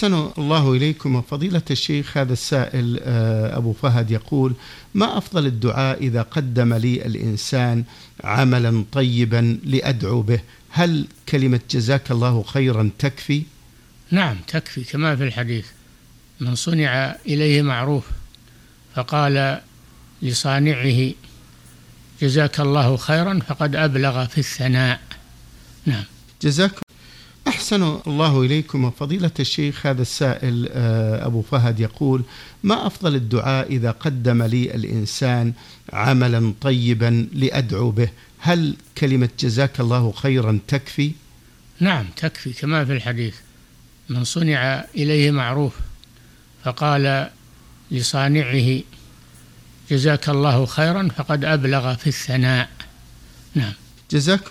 أحسن الله إليكم فضيلة الشيخ. هذا السائل أبو فهد يقول: ما أفضل الدعاء إذا قدم لي الإنسان عملا طيبا لأدعو به؟ هل كلمة جزاك الله خيرا تكفي؟ نعم تكفي، كما في الحديث: من صنع إليه معروف فقال لصانعه جزاك الله خيرا فقد أبلغ في الثناء. نعم. جزاكم أحسن الله إليكم فضيلة الشيخ. هذا السائل أبو فهد يقول: ما أفضل الدعاء إذا قدم لي الإنسان عملا طيبا لأدعو به؟ هل كلمة جزاك الله خيرا تكفي؟ نعم تكفي، كما في الحديث: من صنع إليه معروف فقال لصانعه جزاك الله خيرا فقد أبلغ في الثناء. نعم. جزاكم